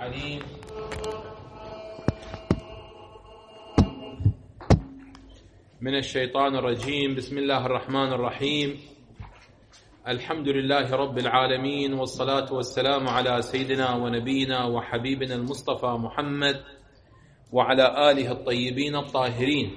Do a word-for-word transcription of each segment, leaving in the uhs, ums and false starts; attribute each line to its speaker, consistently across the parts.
Speaker 1: العليم من الشيطان الرجيم. بسم الله الرحمن الرحيم. الحمد لله رب العالمين، والصلاة والسلام على سيدنا ونبينا وحبيبنا المصطفى محمد وعلى آله الطيبين الطاهرين.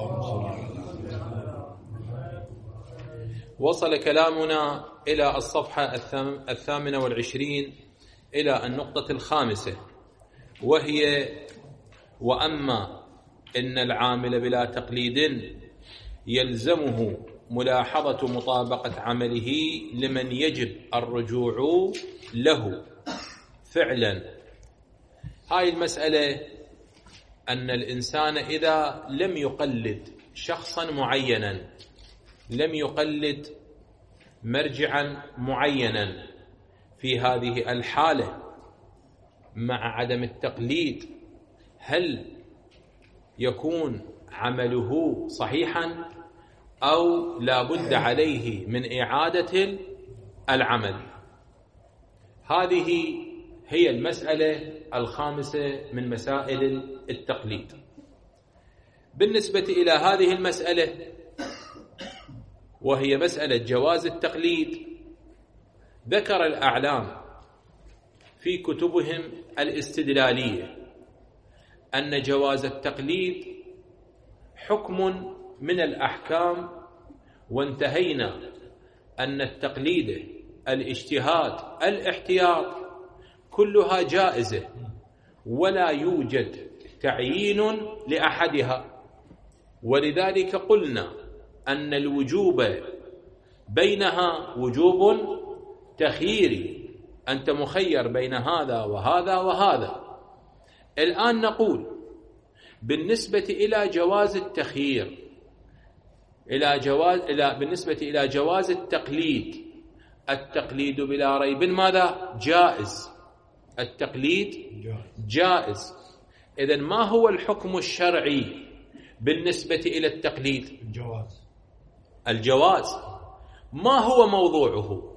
Speaker 1: وصل كلامنا إلى الصفحة الثامنة والعشرين إلى النقطة الخامسة، وهي وأما إن العامل بلا تقليد يلزمه ملاحظة مطابقة عمله لمن يجب الرجوع له فعلا. هاي المسألة أن الإنسان إذا لم يقلد شخصا معينا، لم يقلد مرجعا معينا، في هذه الحالة مع عدم التقليد هل يكون عمله صحيحا أو لا بد عليه من إعادة العمل؟ هذه هي المسألة الخامسة من مسائل التقليد. بالنسبة إلى هذه المسألة، وهي مسألة جواز التقليد، ذكر الأعلام في كتبهم الاستدلالية أن جواز التقليد حكم من الأحكام، وانتهينا أن التقليد الاجتهاد الاحتياط كلها جائزة، ولا يوجد تعيين لأحدها. ولذلك قلنا أن الوجوب بينها وجوب تخييري، أنت مخير بين هذا وهذا وهذا. الآن نقول بالنسبة إلى جواز التخيير، إلى جواز إلى بالنسبة إلى جواز التقليد، التقليد بلا ريب ماذا؟ جائز. التقليد جائز. إذن ما هو الحكم الشرعي بالنسبة إلى التقليد؟
Speaker 2: الجواز.
Speaker 1: الجواز. ما هو موضوعه؟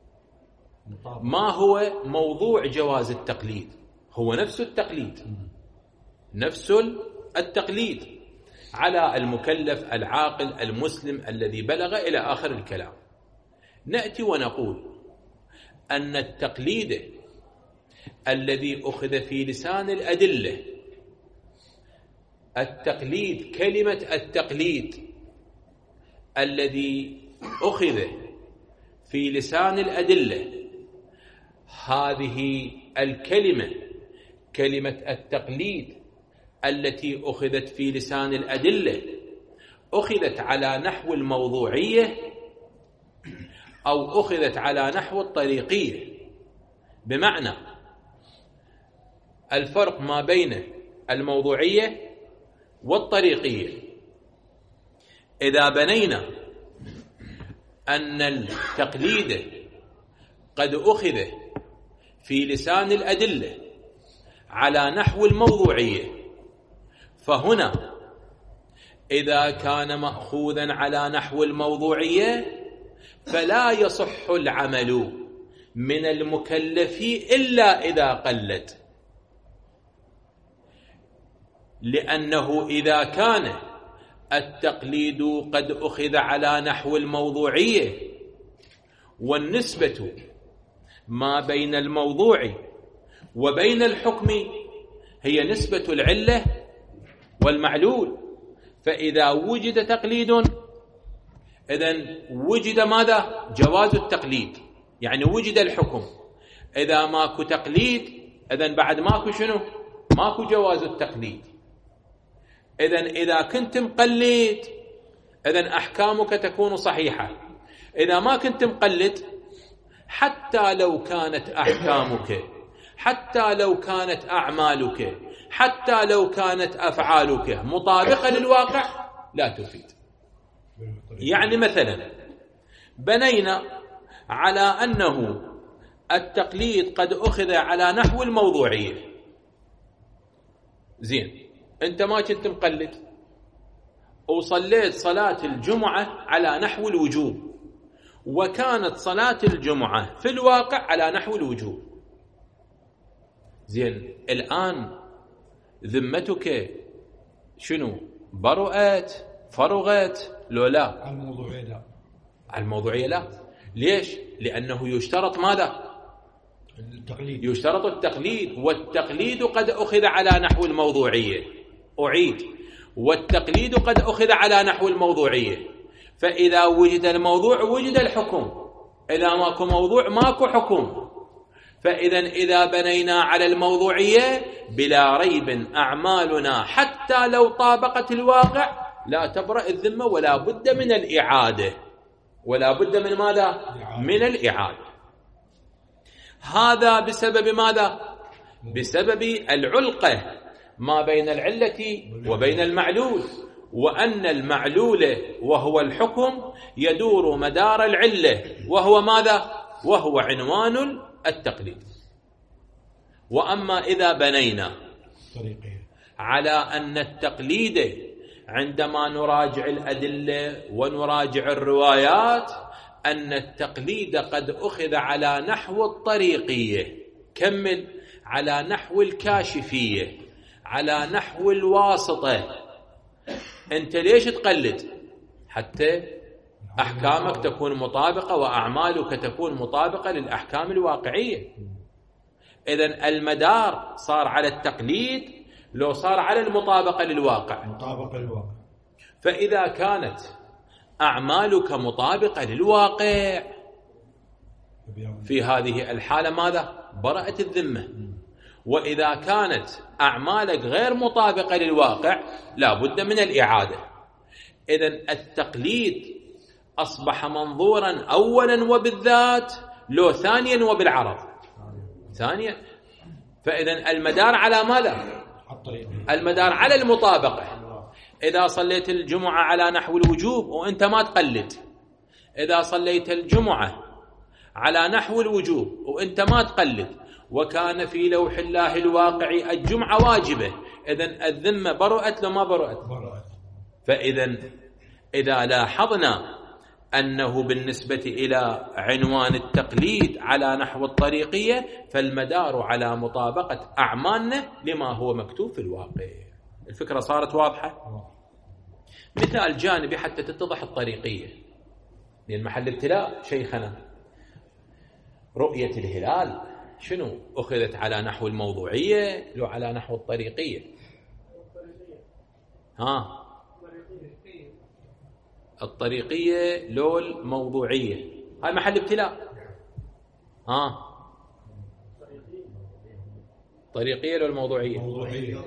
Speaker 1: ما هو موضوع جواز التقليد؟ هو نفس التقليد، نفس التقليد على المكلف العاقل المسلم الذي بلغ إلى آخر الكلام. نأتي ونقول أن التقليد الذي أخذ في لسان الأدلة، التقليد، كلمة التقليد الذي أخذ في لسان الأدلة، هذه الكلمة كلمة التقليد التي أخذت في لسان الأدلة أخذت على نحو الموضوعية أو أخذت على نحو الطريقية. بمعنى الفرق ما بين الموضوعية والطريقية، إذا بنينا أن التقليد قد أخذ في لسان الأدلة على نحو الموضوعية، فهنا إذا كان مأخوذا على نحو الموضوعية فلا يصح العمل من المكلف إلا إذا قلد، لأنه إذا كان التقليد قد أخذ على نحو الموضوعية، والنسبة ما بين الموضوع وبين الحكم هي نسبة العلة والمعلول، فإذا وجد تقليد إذن وجد ماذا؟ جواز التقليد، يعني وجد الحكم. إذا ماكو تقليد إذن بعد ماكو شنو؟ ماكو جواز التقليد. إذن إذا كنت مقلد إذن أحكامك تكون صحيحة. إذا ما كنت مقلد، حتى لو كانت أحكامك، حتى لو كانت أعمالك، حتى لو كانت أفعالك مطابقة للواقع، لا تفيد. يعني مثلا بنينا على أنه التقليد قد أخذ على نحو الموضوعية، زين، أنت ما كنت مقلد وصليت صلاة الجمعة على نحو الوجوب، وكانت صلاة الجمعة في الواقع على نحو الوجوب، زين الآن ذمتك شنو؟ برؤت فرغت لو لا؟
Speaker 2: على الموضوعية لا.
Speaker 1: على الموضوعية لا. ليش؟ لأنه يشترط ماذا؟
Speaker 2: التقليد.
Speaker 1: يشترط التقليد، والتقليد قد أخذ على نحو الموضوعية. أعيد، والتقليد قد أخذ على نحو الموضوعية. فإذا وجد الموضوع وجد الحكم، إذا ماكو موضوع ماكو حكم. فإذا إذا بنينا على الموضوعية بلا ريب أعمالنا حتى لو طابقت الواقع لا تبرأ الذمة، ولا بد من الإعادة. ولا بد من ماذا؟ من الإعادة. هذا بسبب ماذا؟ بسبب العلقة ما بين العلة وبين المعلول، وأن المعلول وهو الحكم يدور مدار العلة، وهو ماذا؟ وهو عنوان التقليد. وأما إذا بنينا على أن التقليد عندما نراجع الأدلة ونراجع الروايات أن التقليد قد أخذ على نحو الطريقية، كمل، على نحو الكاشفية، على نحو الواسطة. أنت ليش تقلد؟ حتى أحكامك تكون مطابقة وأعمالك تكون مطابقة للأحكام الواقعية. إذن المدار صار على التقليد لو صار على المطابقة للواقع.
Speaker 2: مطابقة للواقع.
Speaker 1: فإذا كانت أعمالك مطابقة للواقع في هذه الحالة ماذا؟ برأت الذمة. وإذا كانت أعمالك غير مطابقة للواقع لا بد من الإعادة. إذن التقليد أصبح منظورا أولا وبالذات، لو ثانيا وبالعرض. ثانيا. فإذن المدار على ماذا؟ المدار على المطابقة. إذا صليت الجمعة على نحو الوجوب وأنت ما تقلد، إذا صليت الجمعة على نحو الوجوب وأنت ما تقلد، وكان في لوح الله الواقعي الجمعة واجبة، إذن الذمة برؤت لو ما برؤت؟ فإذا إذا لاحظنا أنه بالنسبة إلى عنوان التقليد على نحو الطريقية فالمدار على مطابقة أعمالنا لما هو مكتوب في الواقع. الفكرة صارت واضحة؟ مثال جانبي حتى تتضح الطريقية، لأن محل ابتلاء شيخنا رؤية الهلال شنو؟ أخذت على نحو الموضوعية لو على نحو الطريقية؟ ها؟ الطريقية لو الموضوعية؟ هاي محل ابتلاء. ها؟ طريقية لو الموضوعية؟
Speaker 2: موضوعية.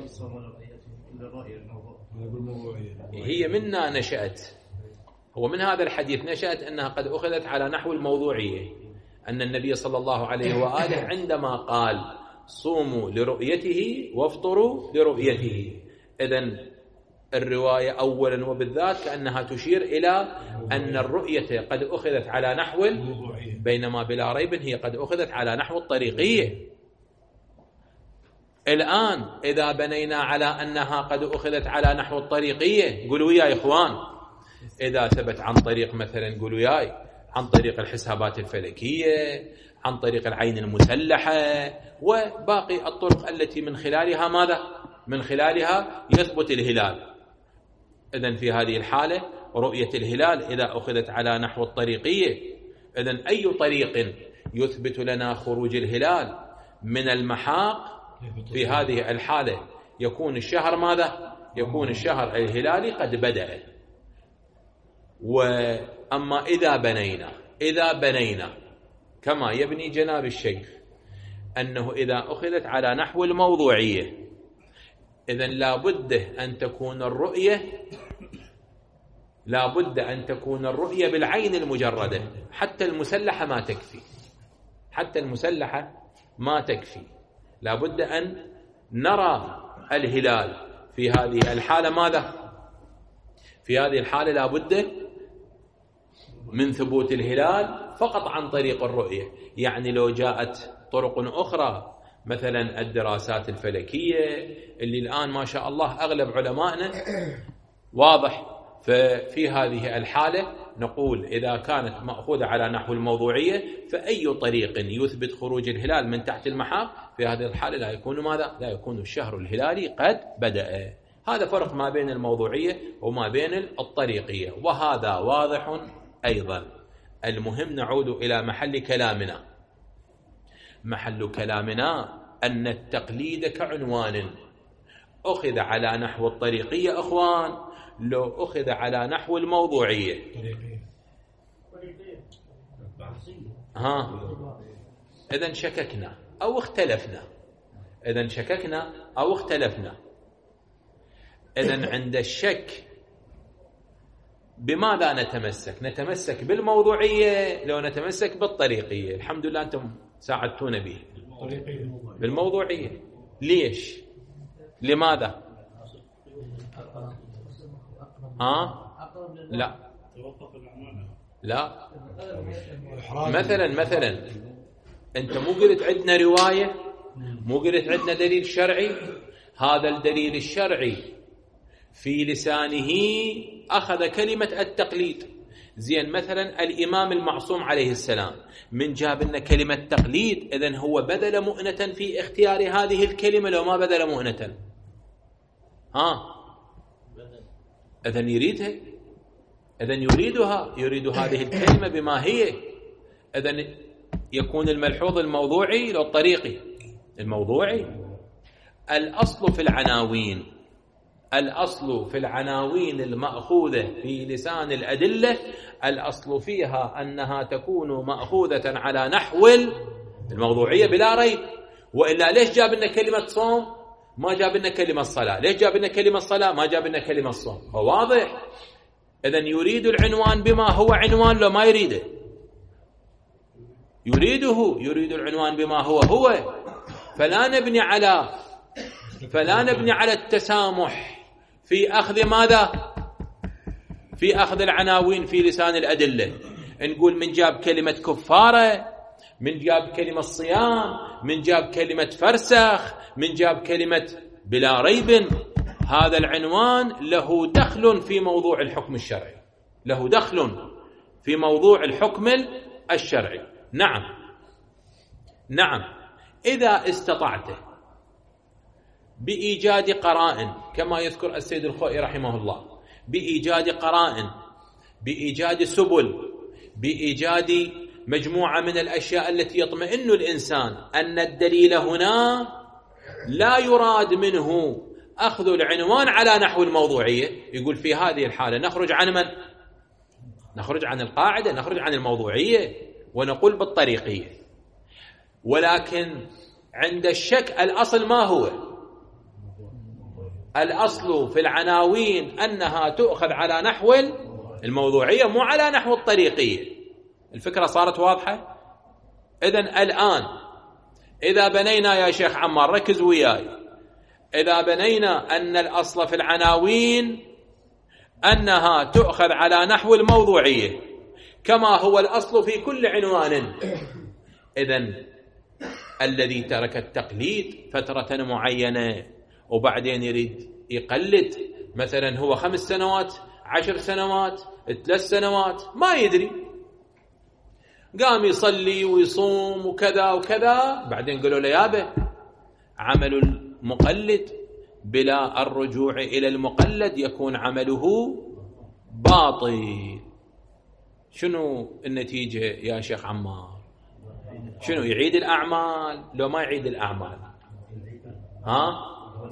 Speaker 1: هي منا نشأت، هو من هذا الحديث نشأت أنها قد أخذت على نحو الموضوعية، أن النبي صلى الله عليه وآله عندما قال صوموا لرؤيته وافطروا لرؤيته، إذن الرواية أولا وبالذات كأنها تشير إلى أن الرؤية قد أخذت على نحو، بينما بلا ريب هي قد أخذت على نحو الطريقية. الآن إذا بنينا على أنها قد أخذت على نحو الطريقية، قولوا يا إخوان، إذا ثبت عن طريق مثلا، قولوا ياي، عن طريق الحسابات الفلكية، عن طريق العين المسلحة، وباقي الطرق التي من خلالها ماذا؟ من خلالها يثبت الهلال. إذن في هذه الحالة رؤية الهلال إذا أخذت على نحو الطريقية، إذن أي طريق يثبت لنا خروج الهلال من المحاق في هذه الحالة يكون الشهر ماذا؟ يكون الشهر الهلالي قد بدأ. وأما إذا بنينا إذا بنينا كما يبني جناب الشيخ أنه إذا أخذت على نحو الموضوعية، إذن لا بد أن تكون الرؤية لا بد أن تكون الرؤية بالعين المجردة، حتى المسلحة ما تكفي، حتى المسلحة ما تكفي، لا بد أن نرى الهلال. في هذه الحالة ماذا؟ في هذه الحالة لا بد من ثبوت الهلال فقط عن طريق الرؤية. يعني لو جاءت طرق أخرى مثلا الدراسات الفلكية اللي الآن ما شاء الله أغلب علمائنا واضح، ففي هذه الحالة نقول إذا كانت مأخوذة على نحو الموضوعية فأي طريق يثبت خروج الهلال من تحت المحاق في هذه الحالة لا يكون ماذا؟ لا يكون الشهر الهلالي قد بدأ. هذا فرق ما بين الموضوعية وما بين الطريقية، وهذا واضح أيضا. المهم نعود إلى محل كلامنا. محل كلامنا أن التقليد كعنوان أخذ على نحو الطريقية أخوان، لو أخذ على نحو الموضوعية ها إذن شككنا أو اختلفنا. إذن شككنا أو اختلفنا. إذن عند الشك بماذا نتمسك؟ نتمسك بالموضوعية لو نتمسك بالطريقية؟ الحمد لله أنتم ساعدتونا به. بالموضوعية. ليش؟ لماذا؟ ها؟ لا لا مثلا مثلا أنت مو قلت عندنا رواية، مو قلت عندنا دليل شرعي، هذا الدليل الشرعي في لسانه أخذ كلمة التقليد. زين مثلا الإمام المعصوم عليه السلام من جاب لنا كلمة تقليد، إذن هو بذل مؤنة في اختيار هذه الكلمة لو ما بذل مؤنة؟ ها إذن يريدها، إذن يريدها، يريد هذه الكلمة بما هي. إذن يكون الملحوظ الموضوعي لو الطريقي. الموضوعي الأصل في العناوين، الأصل في العناوين المأخوذة في لسان الأدلة، الأصل فيها أنها تكون مأخوذة على نحو الموضوعية بلا ريب. وإلا ليش جاب لنا كلمة صوم ما جاب لنا كلمة صلاة؟ ليش جاب لنا كلمة صلاة ما جاب لنا كلمة صوم؟ هو واضح. إذن يريد العنوان بما هو عنوان لو ما يريده؟ يريده، يريد العنوان بما هو هو. فلا نبني على فلا نبني على التسامح في أخذ ماذا؟ في أخذ العناوين في لسان الأدلة. نقول من جاب كلمة كفارة، من جاب كلمة صيام، من جاب كلمة فرسخ، من جاب كلمة بلا ريب. هذا العنوان له دخل في موضوع الحكم الشرعي، له دخل في موضوع الحكم الشرعي. نعم نعم إذا استطعت بإيجاد قرائن كما يذكر السيد الخوئي رحمه الله، بإيجاد قرائن، بإيجاد سبل، بإيجاد مجموعة من الأشياء التي يطمئن الإنسان أن الدليل هنا لا يراد منه أخذ العنوان على نحو الموضوعية، يقول في هذه الحالة نخرج عن من؟ نخرج عن القاعدة، نخرج عن الموضوعية ونقول بالطريقية. ولكن عند الشك الأصل ما هو؟ الأصل في العناوين أنها تؤخذ على نحو الموضوعية مو على نحو الطريقية. الفكرة صارت واضحة؟ إذن الآن إذا بنينا يا شيخ عمار ركز وياي، إذا بنينا أن الأصل في العناوين أنها تؤخذ على نحو الموضوعية كما هو الأصل في كل عنوان، إذن الذي ترك التقليد فترة معينة وبعدين يريد يقلد، مثلا هو خمس سنوات، عشر سنوات، ثلاث سنوات، ما يدري، قام يصلي ويصوم وكذا وكذا، بعدين قالوا له يابا عمل المقلد بلا الرجوع إلى المقلد يكون عمله باطل. شنو النتيجة يا شيخ عمار؟ شنو يعيد الأعمال لو ما يعيد الأعمال؟ ها؟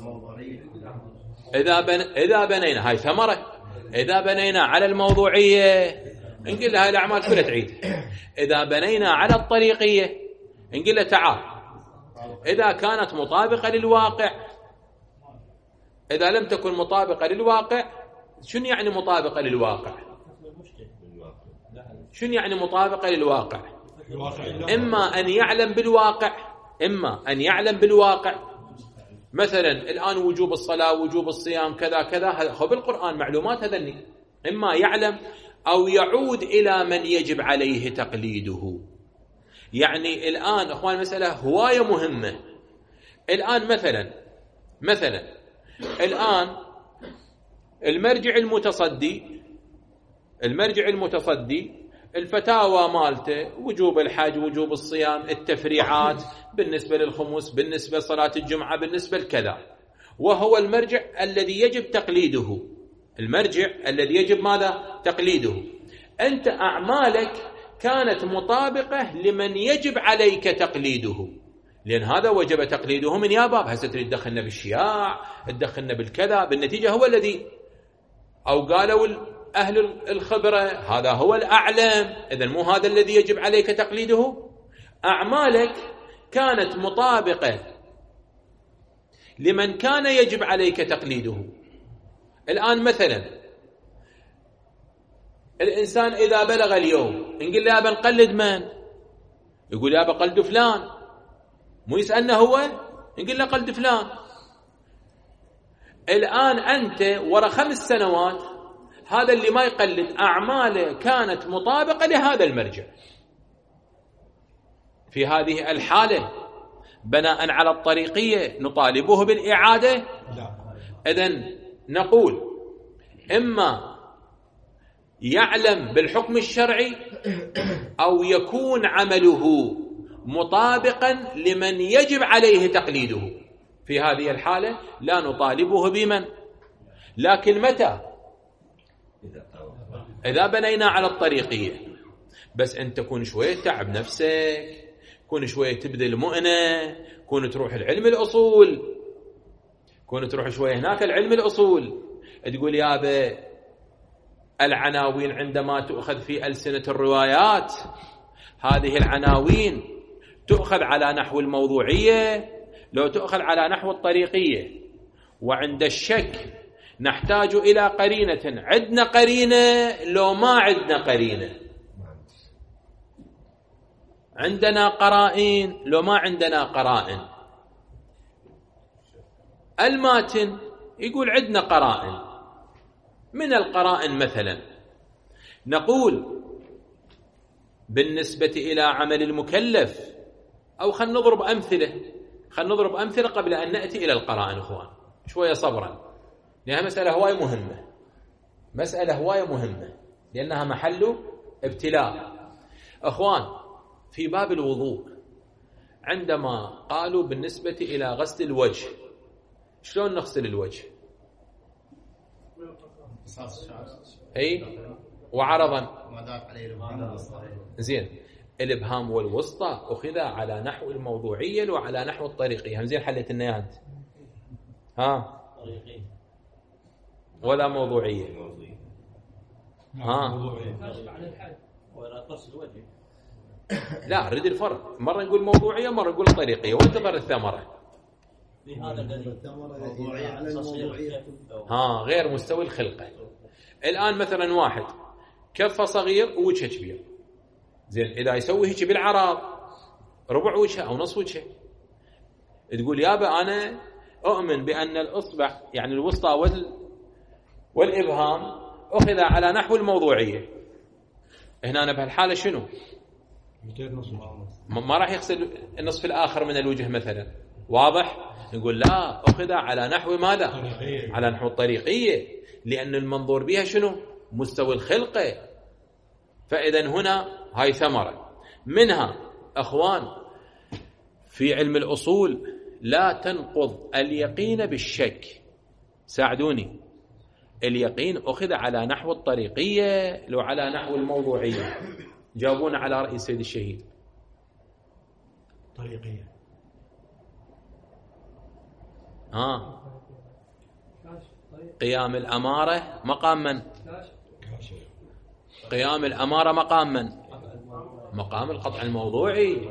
Speaker 1: إذا بن... إذا بنينا هاي ثمرة، إذا بنينا على الموضوعية نقول لها الأعمال كلها تعيد. إذا بنينا على الطريقية نقول لها تعال إذا كانت مطابقة للواقع. إذا لم تكن مطابقة للواقع، شنو يعني مطابقة للواقع؟ شنو يعني مطابقة للواقع؟ إما أن يعلم بالواقع، إما أن يعلم بالواقع، مثلا الآن وجوب الصلاة، وجوب الصيام، كذا كذا، هو بالقرآن معلومات هذني، إما يعلم أو يعود إلى من يجب عليه تقليده. يعني الآن أخوان مسألة هواية مهمة. الآن مثلا مثلا الآن المرجع المتصدي المرجع المتصدي الفتاوى مالته وجوب الحج، وجوب الصيام، التفريعات بالنسبة للخمس، بالنسبة لصلاة الجمعة، بالنسبة لكذا، وهو المرجع الذي يجب تقليده، المرجع الذي يجب ماذا؟ تقليده. أنت أعمالك كانت مطابقة لمن يجب عليك تقليده، لأن هذا وجب تقليده من يا باب. هسه تريد تدخلنا بالشياع، تدخلنا بالكذا، بالنتيجة هو الذي، أو قالوا أهل الخبرة هذا هو الأعلم، إذن مو هذا الذي يجب عليك تقليده. أعمالك كانت مطابقة لمن كان يجب عليك تقليده. الآن مثلا الإنسان إذا بلغ اليوم نقول له بنقلد من؟ يقول يا بقلد فلان، مو يسألنا هو، نقول له قلد فلان. الآن أنت ورا خمس سنوات هذا اللي ما يقلد أعماله كانت مطابقة لهذا المرجع. في هذه الحالة بناء على الطريقية نطالبه بالإعادة؟ إذن نقول إما يعلم بالحكم الشرعي أو يكون عمله مطابقا لمن يجب عليه تقليده. في هذه الحالة لا نطالبه بمن، لكن متى؟ إذا بنينا على الطريقية. بس أنت كون شوية تعب نفسك، كون شوية تبذل مؤنة، كون تروح العلم الأصول، كون تروح شوية هناك العلم الأصول، تقول يا أبا العناوين عندما تؤخذ في ألسنة الروايات هذه العناوين تؤخذ على نحو الموضوعية لو تؤخذ على نحو الطريقية، وعند الشك نحتاج إلى قرينة، عندنا قرينة لو ما عندنا قرينة، عندنا قرائن لو ما عندنا قرائن. الماتن يقول عندنا قرائن، من القرائن مثلا نقول بالنسبة إلى عمل المكلف، أو خلينا نضرب أمثلة، خلينا نضرب أمثلة قبل أن نأتي إلى القرائن أخوان، شوية صبرا، لأنها مسألة هواية مهمة، مسألة هواية مهمة لأنها محل ابتلاء. أخوان في باب الوضوء عندما قالوا بالنسبة إلى غسل الوجه، شلون نغسل الوجه؟ أي وعرضا زين، الإبهام والوسطى أخذ على نحو الموضوعية وعلى نحو الطريقية. هم زين حلت النيات ها ولا موضوعية ها لا رد الفرق، مرة نقول موضوعية مرة نقول طريقية، وانتظر الثمرة ها غير مستوي الخلقة. الآن مثلا واحد كفه صغير ووجهه كبير، زين إذا يسوي هيك بالعراض ربع وجهه أو نصف وجهه، تقول يابا أنا أؤمن بأن الإصبع يعني الوسطى وال والإبهام أخذ على نحو الموضوعية. هنا أنا بهالحالة شنو؟ ما راح يغسل النصف الآخر من الوجه مثلا، واضح؟ نقول لا، أخذ على نحو ماذا؟ على نحو الطريقية، لأن المنظور بها شنو؟ مستوى الخلقة. فإذا هنا هاي ثمرة منها. أخوان في علم الأصول لا تنقض اليقين بالشك، ساعدوني، اليقين أخذ على نحو الطريقية لو على نحو الموضوعية؟ جاوبونا على رأي السيد الشهيد.
Speaker 2: طريقية.
Speaker 1: ها قيام الأمارة مقام من؟ قيام الأمارة مقام من؟ مقام القطع الموضوعي.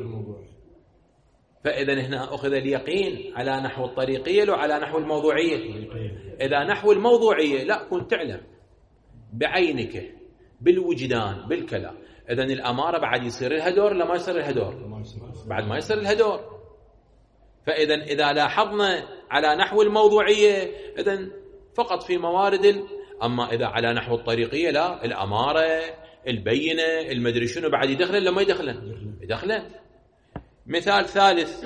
Speaker 1: فإذا هنا أخذ اليقين على نحو الطريقية لو على نحو الموضوعية. إذا نحو الموضوعية لا كنت تعلم بعينك بالوجدان بالكلام، إذن الأمارة بعد يصير لها دور لما يصير لها دور؟ بعد ما يصير لها دور. فإذا إذا لاحظنا على نحو الموضوعية إذن فقط في موارد ال... أما إذا على نحو الطريقية لا، الأمارة البينة المدري شنو بعد يدخلن لما يدخلن يدخلن. مثال ثالث،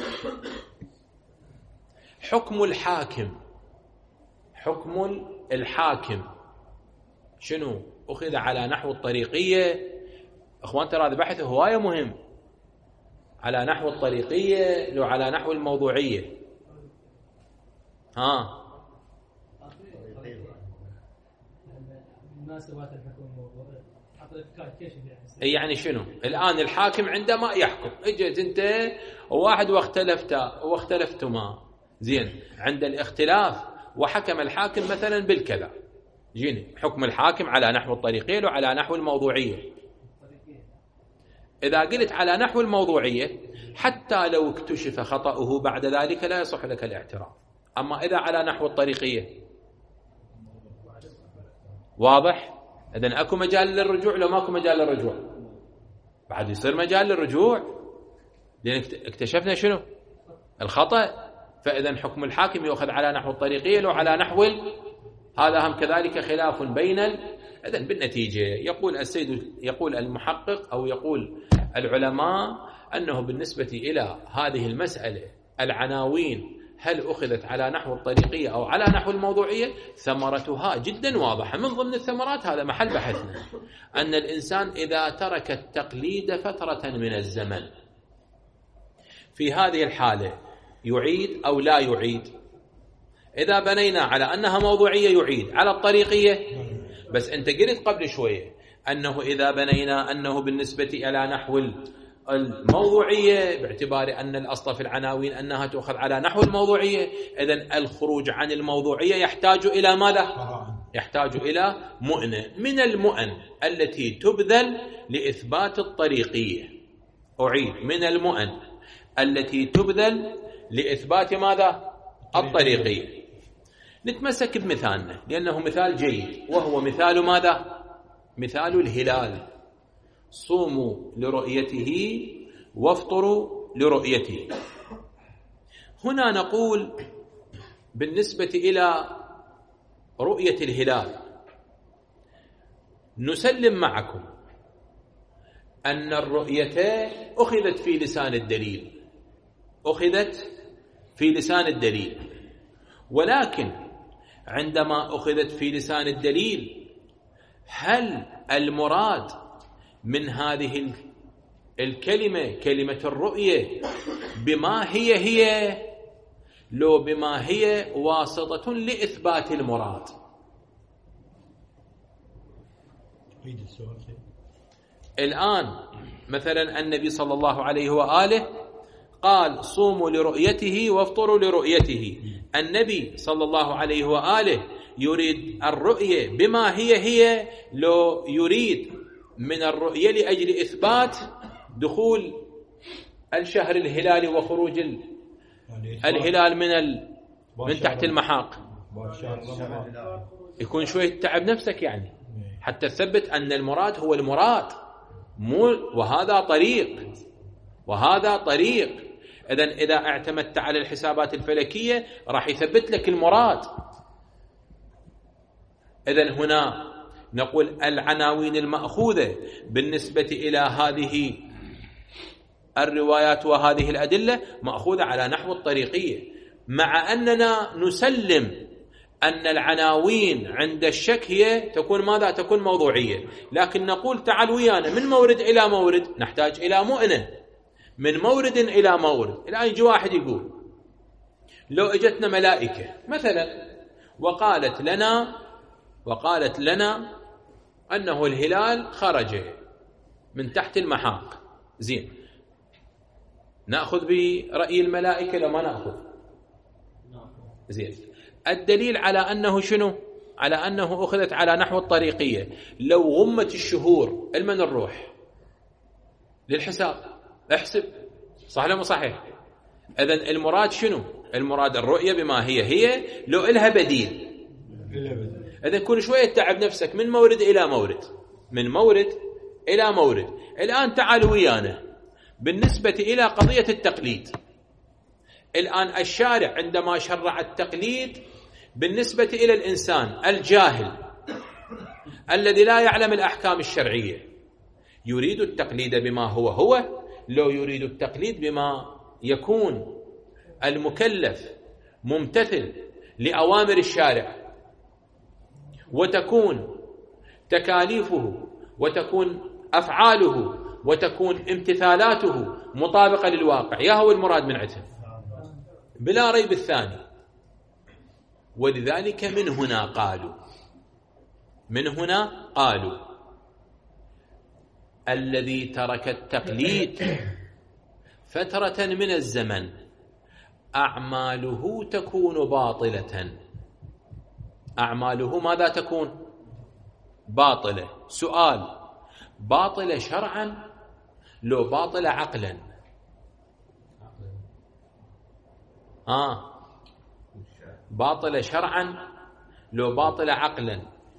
Speaker 1: حكم الحاكم. حكم الحاكم شنو؟ أخذ على نحو الطريقية أخوان ترى هذا بحث هواية مهم، على نحو الطريقية لو على نحو الموضوعية. ها يعني شنو الآن الحاكم عندما يحكم، اجت انت وواحد واختلفتا واختلفتما، زين عند الاختلاف وحكم الحاكم مثلا بالكذا، جيني حكم الحاكم على نحو الطريقية وعلى نحو الموضوعية. إذا قلت على نحو الموضوعية حتى لو اكتشف خطأه بعد ذلك لا يصح لك الاعتراف. أما إذا على نحو الطريقية واضح، إذن أكو مجال للرجوع لو ماكو مجال للرجوع بعد يصير مجال للرجوع، لأن اكتشفنا شنو الخطأ. فإذن حكم الحاكم يأخذ على نحو الطريقية لو على نحو ال... هذا هم كذلك خلاف بين ال... إذن بالنتيجة يقول السيد يقول المحقق أو يقول العلماء أنه بالنسبة إلى هذه المسألة العناوين هل أخذت على نحو الطريقية أو على نحو الموضوعية ثمرتها جدا واضحة. من ضمن الثمرات هذا محل بحثنا، أن الإنسان إذا ترك التقليد فترة من الزمن في هذه الحالة يعيد أو لا يعيد. إذا بنينا على أنها موضوعية يعيد، على الطريقية بس أنت قلت قبل شوية أنه إذا بنينا أنه بالنسبة إلى نحو الموضوعية باعتبار أن الأصل في العناوين أنها تأخذ على نحو الموضوعية، إذن الخروج عن الموضوعية يحتاج إلى ماذا؟ يحتاج إلى مؤنة من المؤن التي تبذل لإثبات الطريقية. أعيد، من المؤن التي تبذل لإثبات ماذا؟ الطريقية. نتمسك بمثالنا لأنه مثال جيد، وهو مثال ماذا؟ مثال الهلال. صوموا لرؤيته وافطروا لرؤيته. هنا نقول بالنسبة إلى رؤية الهلال نسلم معكم أن الرؤية أخذت في لسان الدليل، أخذت في لسان الدليل، ولكن عندما أخذت في لسان الدليل هل المراد من هذه الكلمة كلمة الرؤية بما هي هي لو بما هي واسطة لإثبات المراد؟ الآن مثلا النبي صلى الله عليه وآله قال صوموا لرؤيته وافطروا لرؤيته. النبي صلى الله عليه وآله يريد الرؤية بما هي هي لو يريد من الرؤية لأجل إثبات دخول الشهر الهلالي وخروج الهلال من ال... من تحت المحاق. يكون شوية تعب نفسك يعني حتى تثبت أن المراد هو المراد، مو وهذا طريق وهذا طريق. إذن إذا اعتمدت على الحسابات الفلكية راح يثبت لك المراد. إذن هنا نقول العناوين المأخوذة بالنسبة إلى هذه الروايات وهذه الأدلة مأخوذة على نحو الطريقية، مع أننا نسلم أن العناوين عند الشك هي تكون ماذا؟ تكون موضوعية. لكن نقول تعال ويانا من مورد إلى مورد نحتاج إلى مؤنة، من مورد إلى مورد. الآن يجي واحد يقول لو اجتنا ملائكة مثلا وقالت لنا وقالت لنا أنه الهلال خرج من تحت المحاق، زين، نأخذ برأي الملائكة لما نأخذ؟ زين، الدليل على أنه شنو؟ على أنه أخذت على نحو الطريقية. لو غمت الشهور المن نروح للحساب احسب صح ولا مو صحيح؟ إذن المراد شنو؟ المراد الرؤية بما هي هي لو إلها بديل. إذن كل شوية تعب نفسك من مورد إلى مورد، من مورد إلى مورد. الآن تعالوا ويانا بالنسبة إلى قضية التقليد. الآن الشارع عندما شرع التقليد بالنسبة إلى الإنسان الجاهل الذي لا يعلم الأحكام الشرعية يريد التقليد بما هو هو، لو يريد التقليد بما يكون المكلف ممتثل لأوامر الشارع وتكون تكاليفه وتكون أفعاله وتكون امتثالاته مطابقة للواقع، يا هو المراد من عندهم بلا ريب الثاني. ولذلك من هنا قالوا من هنا قالوا الذي ترك التقليد فترة من الزمن أعماله تكون باطلة. أعماله ماذا تكون؟ باطلة. سؤال: باطلة شرعا لو باطلة عقلا؟ آه باطلة شرعا لو باطلة عقلا؟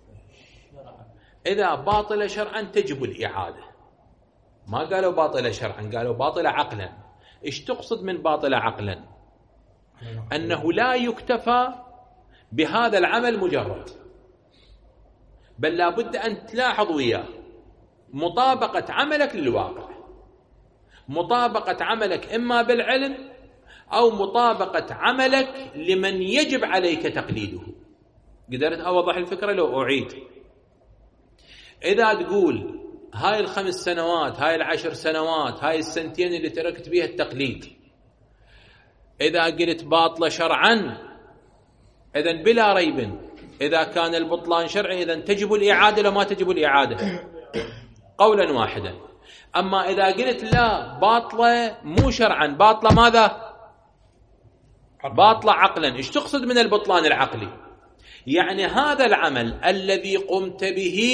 Speaker 1: إذا باطلة شرعا تجب الإعادة. ما قالوا باطلة شرعا، قالوا باطلة عقلا. إيش تقصد من باطلة عقلا؟ أنه لا يكتفى بهذا العمل مجرد، بل لا بد أن تلاحظ وياه مطابقة عملك للواقع، مطابقة عملك إما بالعلم أو مطابقة عملك لمن يجب عليك تقليده. قدرت أوضح الفكرة لو أعيد؟ إذا تقول هاي الخمس سنوات، هاي العشر سنوات، هاي السنتين اللي تركت بيها التقليد، إذا قلت باطلة شرعا إذن بلا ريب إذا كان البطلان شرعي إذن تجب الإعادة لو ما تجب الإعادة قولا واحدا. أما إذا قلت لا باطلة مو شرعا، باطلة ماذا؟ باطلة عقلا. إيش تقصد من البطلان العقلي؟ يعني هذا العمل الذي قمت به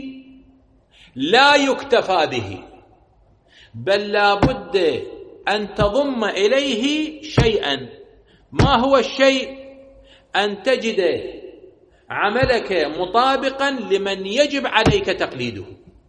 Speaker 1: لا يكتفى به، بل لا بد أن تضم إليه شيئا. ما هو الشيء؟ أن تجد عملك مطابقا لمن يجب عليك تقليده.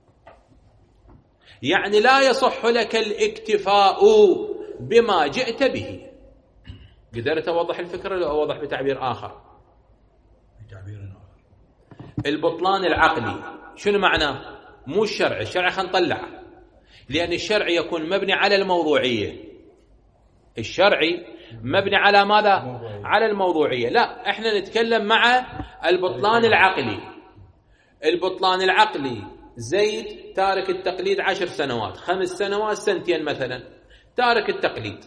Speaker 1: يعني لا يصح لك الاكتفاء بما جئت به. قدرت أوضح الفكرة لو أوضح بتعبير آخر؟
Speaker 2: بتعبير آخر.
Speaker 1: البطلان العقلي شنو معناه؟ مو الشرع. الشرع خلينا نطلعه، لأن الشرع يكون مبني على الموضوعية. الشرعي مبني على ماذا؟ موضوعية. على الموضوعية. لا، احنا نتكلم مع البطلان العقلي. البطلان العقلي زيد تارك التقليد عشر سنوات، خمس سنوات، سنتين مثلا، تارك التقليد.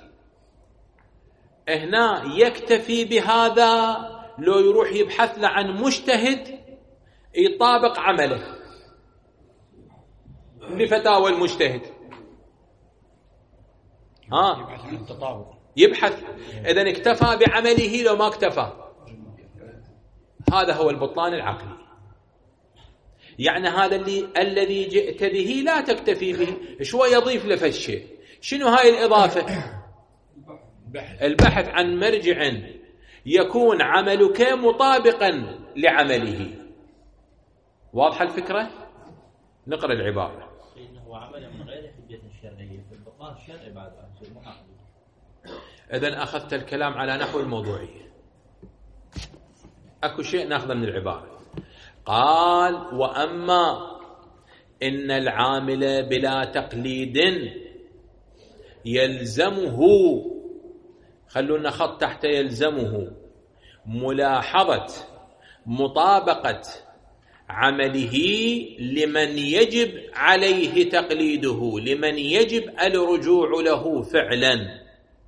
Speaker 1: هنا يكتفي بهذا لو يروح يبحث له عن مجتهد يطابق عمله بفتاوى المجتهد. ها
Speaker 2: يبحث عن التطابق،
Speaker 1: يبحث. إذن اكتفى بعمله لو ما اكتفى. هذا هو البطلان العقلي. يعني هذا اللي الذي جئت به لا تكتفي به، شوي يضيف له فشي. شنو هاي الإضافة؟ البحث عن مرجع يكون عملك مطابقا لعمله. واضحة الفكرة؟ نقرأ العبارة.
Speaker 3: إنه عمل من غير حجة شرعية في البطلان الشرعي بعد أن.
Speaker 1: إذن أخذت الكلام على نحو الموضوعية. أكو شيء نأخذه من العبارة. قال: وأما إن العامل بلا تقليد يلزمه، خلونا خط تحت يلزمه، ملاحظة مطابقة عمله لمن يجب عليه تقليده، لمن يجب الرجوع له فعلا.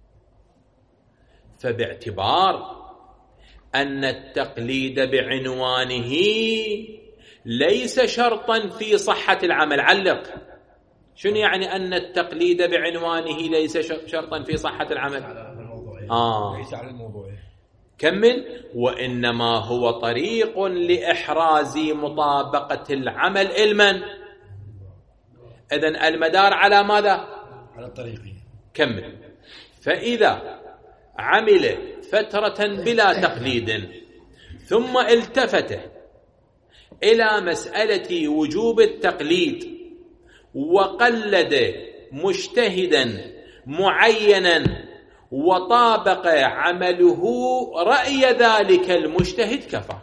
Speaker 1: فباعتبار أن التقليد بعنوانه ليس شرطا في صحة العمل. علق. شنو يعني أن التقليد بعنوانه ليس شرطا في صحة العمل؟ آه.
Speaker 2: ليس على الموضوع.
Speaker 1: كمل. وإنما هو طريق لإحراز مطابقة العمل علما. إذن المدار على ماذا؟
Speaker 2: على الطريقين.
Speaker 1: كمل. فإذا عمل فترة بلا تقليد ثم التفت إلى مسألة وجوب التقليد وقلد مجتهدا معينا وطابق عمله رأي ذلك المجتهد كفى.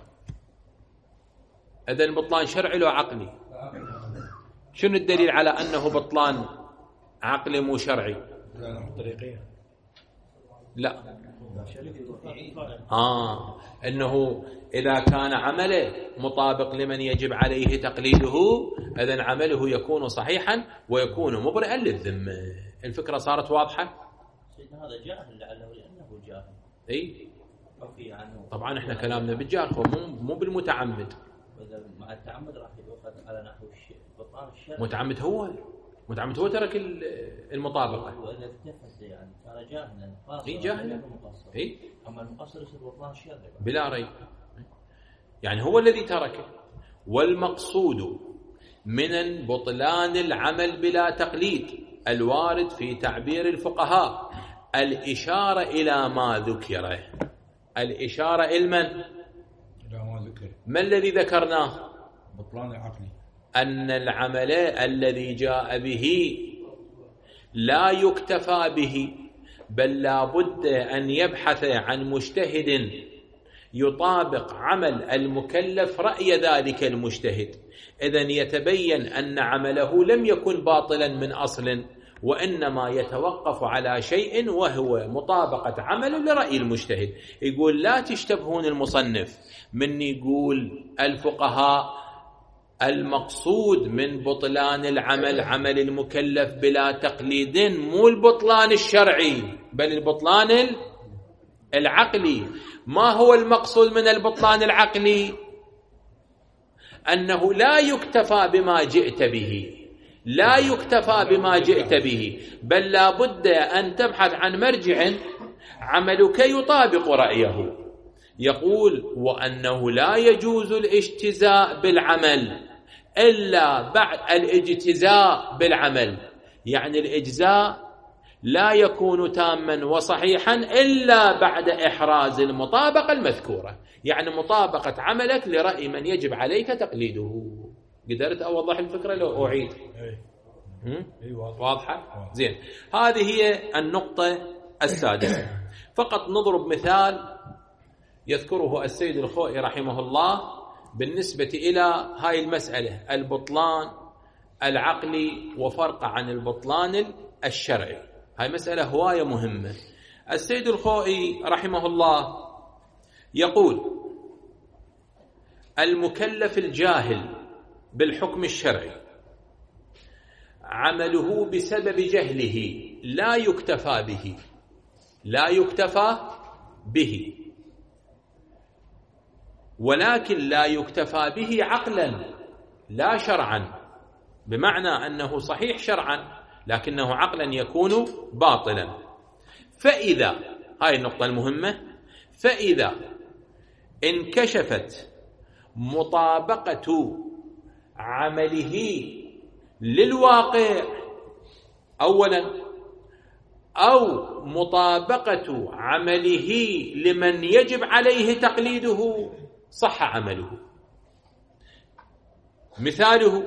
Speaker 1: إذن البطلان شرعي لو عقلي؟ شنو الدليل على أنه بطلان عقلي مو شرعي؟
Speaker 2: طريقين.
Speaker 1: لا. آه أنه إذا كان عمله مطابق لمن يجب عليه تقليده إذن عمله يكون صحيحا ويكون مبرئا للذمة. الفكرة صارت واضحة؟
Speaker 3: سيدنا هذا جاهل لعله لأنه جاهل.
Speaker 1: أي
Speaker 3: عفي عنه.
Speaker 1: طبعا احنا كلامنا بالجاهل مو مو بالمتعمد.
Speaker 3: وإذا مع التعمد راح يؤخذ على نحو بطلان الشرع.
Speaker 1: متعمد هو متعمد هو ترك المطابقة.
Speaker 3: وإذا التفت يعني كان جاهلا.
Speaker 1: اي جاهلا. اي
Speaker 3: أما المقصر يصير بطلان الشرع.
Speaker 1: بلا ريب. يعني هو الذي تركه. والمقصود من بطلان العمل بلا تقليد الوارد في تعبير الفقهاء الإشارة إلى ما ذكر. الإشارة إلى من؟
Speaker 2: إلى ما ذكر.
Speaker 1: ما الذي ذكرناه؟
Speaker 2: بطلان العقل.
Speaker 1: أن العمل الذي جاء به لا يكتفى به بل لا بد أن يبحث عن مجتهد يطابق عمل المكلف رأي ذلك المجتهد. إذن يتبين أن عمله لم يكن باطلا من أصل وإنما يتوقف على شيء وهو مطابقة عمل لرأي المجتهد. يقول لا تشتبهون المصنف من يقول الفقهاء المقصود من بطلان العمل عمل المكلف بلا تقليد مو البطلان الشرعي بل البطلان العقلي. ما هو المقصود من البطلان العقلي؟ أنه لا يكتفى بما جئت به لا يكتفى بما جئت به بل لا بد أن تبحث عن مرجع عملك يطابق رأيه. يقول وأنه لا يجوز الاجتزاء بالعمل إلا بعد الاجتزاء بالعمل. يعني الإجزاء لا يكون تاما وصحيحا إلا بعد إحراز المطابقة المذكورة. يعني مطابقة عملك لرأي من يجب عليك تقليده. قدرت أوضح الفكرة لو أعيد؟ واضحة؟ زين. هذه هي النقطة السادسة. فقط نضرب مثال يذكره السيد الخوئي رحمه الله بالنسبة إلى هاي المسألة البطلان العقلي وفرق عن البطلان الشرعي. هاي مسألة هواية مهمة. السيد الخوئي رحمه الله يقول المكلف الجاهل بالحكم الشرعي عمله بسبب جهله لا يكتفى به لا يكتفى به ولكن لا يكتفى به عقلا لا شرعا. بمعنى أنه صحيح شرعا لكنه عقلا يكون باطلا. فإذا هاي النقطة المهمة فإذا انكشفت مطابقة عمله للواقع أولا أو مطابقة عمله لمن يجب عليه تقليده صح عمله. مثاله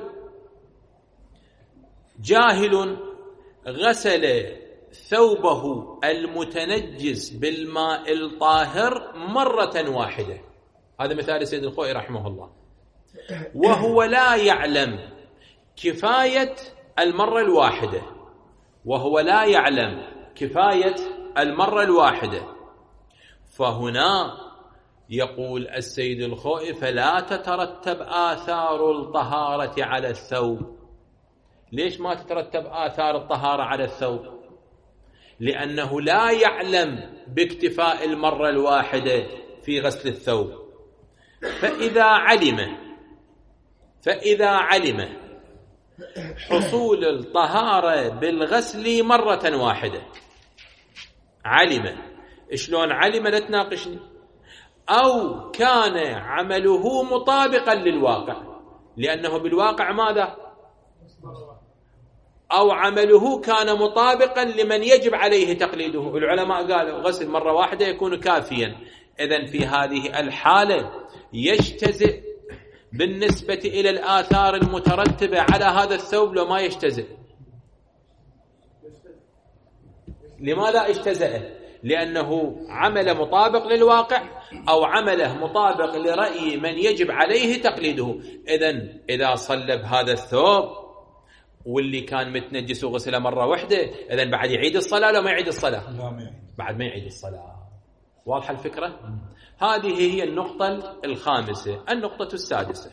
Speaker 1: جاهل غسل ثوبه المتنجس بالماء الطاهر مرة واحدة. هذا مثال سيد الخوئي رحمه الله. وهو لا يعلم كفاية المرة الواحدة وهو لا يعلم كفاية المرة الواحدة. فهنا يقول السيد الخوئي فلا تترتب آثار الطهارة على الثوب. ليش ما تترتب آثار الطهارة على الثوب؟ لأنه لا يعلم باكتفاء المرة الواحدة في غسل الثوب. فإذا علم فإذا علم حصول الطهارة بالغسل مرة واحدة علم. شلون علم؟ لا تناقشني. أو كان عمله مطابقا للواقع لأنه بالواقع ماذا؟ أو عمله كان مطابقا لمن يجب عليه تقليده. العلماء قالوا غسل مرة واحدة يكون كافيا. إذن في هذه الحالة يجتزئ بالنسبة إلى الآثار المترتبة على هذا الثوب لو ما يجتزئ. لماذا اجتزأ؟ لأنه عمل مطابق للواقع أو عمله مطابق لرأي من يجب عليه تقليده. إذن إذا صلب هذا الثوب واللي كان متنجس وغسله مرة واحدة إذن بعد يعيد الصلاة لو ما يعيد الصلاة؟
Speaker 2: لا ما يعيد.
Speaker 1: بعد ما يعيد الصلاة. واضحة الفكرة؟ هذه هي النقطة الخامسة. النقطة السادسة،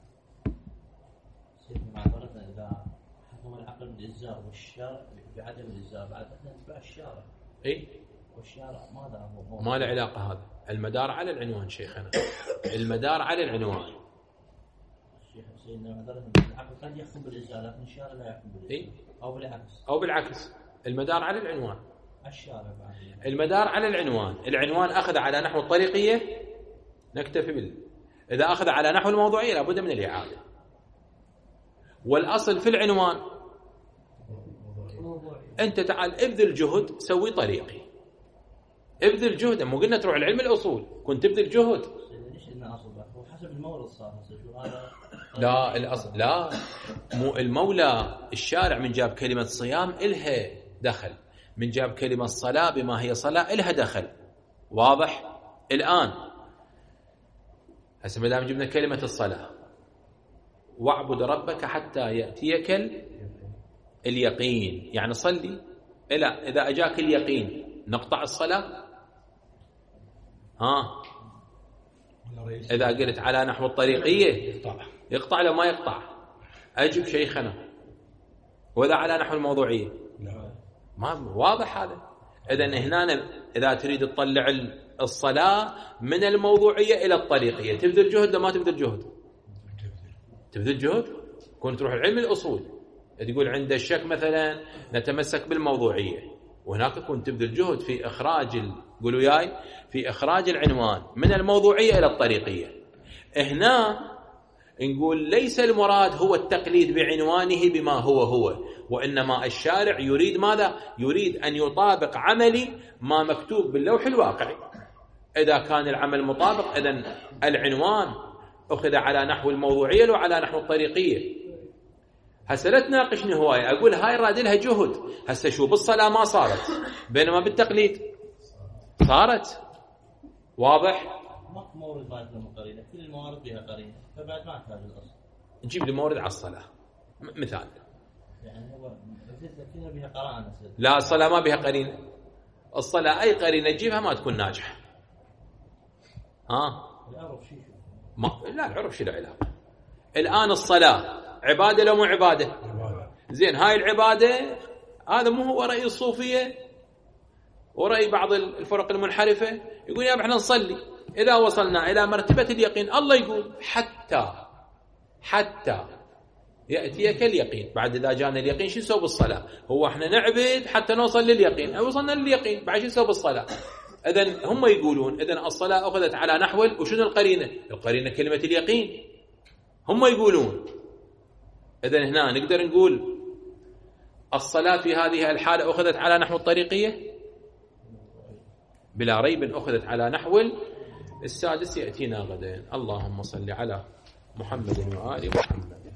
Speaker 3: معذرتنا إذا حكم العقل بالإجزاء والشارع بعدم الإجزاء بعد احنا نتبع الشارع.
Speaker 1: إيه؟
Speaker 3: والشارع ماذا هو؟
Speaker 1: ما له علاقة هذا، المدار على العنوان شيخنا، المدار على العنوان.
Speaker 3: الشيخ سيدنا معذرتنا العقل قد يحكم بالإجزاء لكن الشارع لا يحكم بالإجزاء.
Speaker 1: إيه؟
Speaker 3: أو بالعكس.
Speaker 1: أو بالعكس، المدار على العنوان.
Speaker 3: الشارع بعد.
Speaker 1: المدار على العنوان، العنوان أخذ على نحو الطريقية نكتفي بال. إذا أخذ على نحو الموضوعية لابد من الإعادة. والأصل في العنوان أنت تعال ابذل جهد سوي طريقي، ابذل جهد. مو قلنا تروح العلم الأصول كنت تبذل جهد.
Speaker 3: ليش إنه أصل هو حسب المورد صار شو هذا؟
Speaker 1: لا الأصل لا، مو المولى الشارع من جاب كلمة صيام إلها دخل، من جاب كلمة صلاة بما هي صلاة إلها دخل. واضح؟ الآن هسه ما دام جبنا كلمة الصلاة، واعبد ربك حتى يأتيك اليقين، يعني صلي إلى إذا أجاك اليقين نقطع الصلاة؟ ها إذا قلت على نحو الطريقية
Speaker 2: يقطع
Speaker 1: يقطع لو ما يقطع. أجب شيخنا. وإذا على نحو الموضوعية
Speaker 2: لا
Speaker 1: ما واضح هذا. إذن هنا إذا تريد تطلع الصلاة من الموضوعية إلى الطريقية تبذل جهد ولا ما تبذل جهد؟ تبذل جهد. كنت تروح العلم الأصول تقول عند الشك مثلا نتمسك بالموضوعية، وهناك كنت تبذل جهد في إخراج ال... قولوا ياي في إخراج العنوان من الموضوعية إلى الطريقية. هنا نقول ليس المراد هو التقليد بعنوانه بما هو هو، وإنما الشارع يريد ماذا؟ يريد أن يطابق عملي ما مكتوب باللوح الواقعي. إذا كان العمل مطابق إذن العنوان أخذ على نحو الموضوعية لو على نحو الطريقية. هسه لا تناقشني هواية، أقول هاي راد لها جهد. هسه شو بالصلاة ما صارت، بينما بالتقليد صارت. واضح؟
Speaker 3: ماكو مورد ما له قرينه، كل الموارد بها قرينه، فبعد ما تحتاج الاصل.
Speaker 1: نجيب لي مورد على الصلاة مثال.
Speaker 3: يعني هو كلها بها قرانه.
Speaker 1: لا الصلاة ما بها قرينة. الصلاة أي قرينة تجيبها ما تكون ناجحة. ها؟
Speaker 3: العرف شيء شو؟
Speaker 1: ما لا العرف شو له علاقة. الآن الصلاة عبادة لو مو عبادة؟ زين هاي العبادة هذا مو هو رأي الصوفية ورأي بعض الفرق المنحرفة يقول يا احنا نصلي إذا وصلنا إلى مرتبة اليقين. الله يقول حتى حتى يأتيك اليقين. بعد إذا جانا اليقين شو نسوي بالصلاة؟ هو احنا نعبد حتى نوصل لليقين، أو وصلنا لليقين بعد شو نسوي بالصلاة؟ إذن هم يقولون إذن الصلاة أخذت على نحو، وشنو القرينة؟ القرينة كلمة اليقين. هم يقولون إذن هنا نقدر نقول الصلاة في هذه الحالة أخذت على نحو الطريقية؟ بلا ريب أخذت على نحو. السادس يأتينا غدا. اللهم صل على محمد وآل محمد.